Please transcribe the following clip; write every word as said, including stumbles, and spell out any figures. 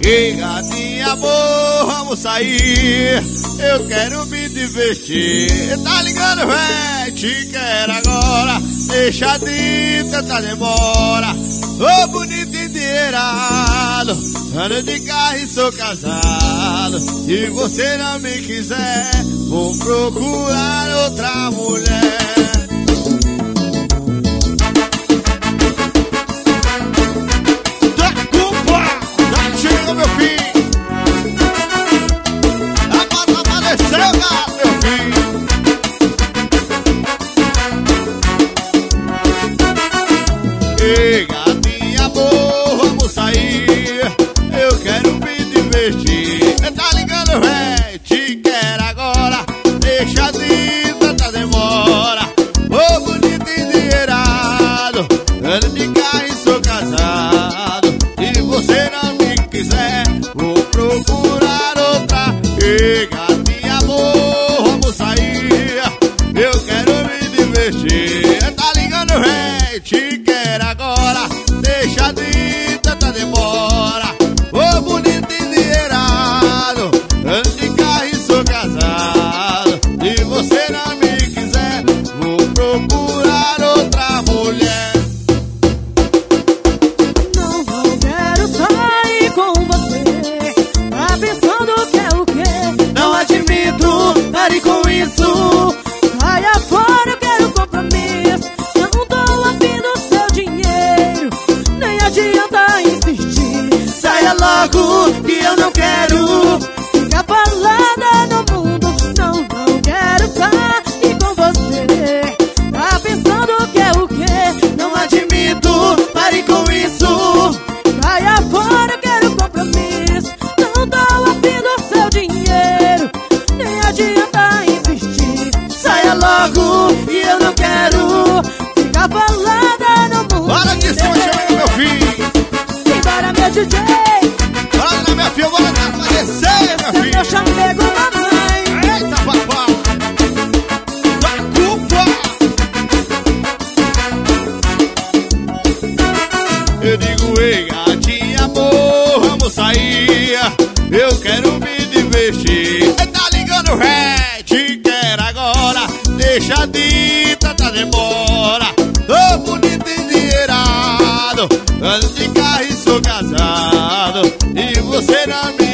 Ei, gatinha, amor, vamos sair. Eu quero me divertir. Tá ligando, véi? Te quero agora. Deixa de tanta demora. Ô, bonito e endinheirado, ando de carro e sou casado. Se você não me quiser, vou procurar outra mulher. Meu filho, agora apareceu, gato, meu filho. Ei, gatinha, amor, vamos sair. Eu quero me divertir. Tá ligando, véi? Te quero agora. Deixa de tanta demora. Ô, bonito e endinheirado, ando de carro e sou casado. E você não me quiser, vou procurar outra. Ei, gatinha, amor, vamos sair. Eu quero me divertir. Tá ligando, véi? Te quero agora. Deixa de tanta demora. Ô, bonito e endinheirado, ando de carro e sou casado. Se você não me quiser, vou procurar outra mulher. Pare com isso, saia fora, eu quero compromisso. Eu não tô afim do seu dinheiro, nem adianta insistir. Saia logo, que eu não quero ficar falada no mundo. Não, não quero sair com você. Tá pensando que é o quê? Não admito, pare com isso. Saia fora, eu quero compromisso. Não tô afim do seu dinheiro, nem adianta insistir. Saia logo, e eu não quero ficar falada no mundo. Bora de cima, chama meu filho. Embora meu D J. Bora, minha filha, bora aparecer, meu filho. Meu chamego, mamãe. Eita, papai, da culpa. Eu digo, ei, gatinha, amor, vamos sair. Eu quero me divertir. Tá ligando, véi? Te quero agora. Deixa de tanta demora. Tô bonito e endinheirado, ando de carro e sou casado. E você não me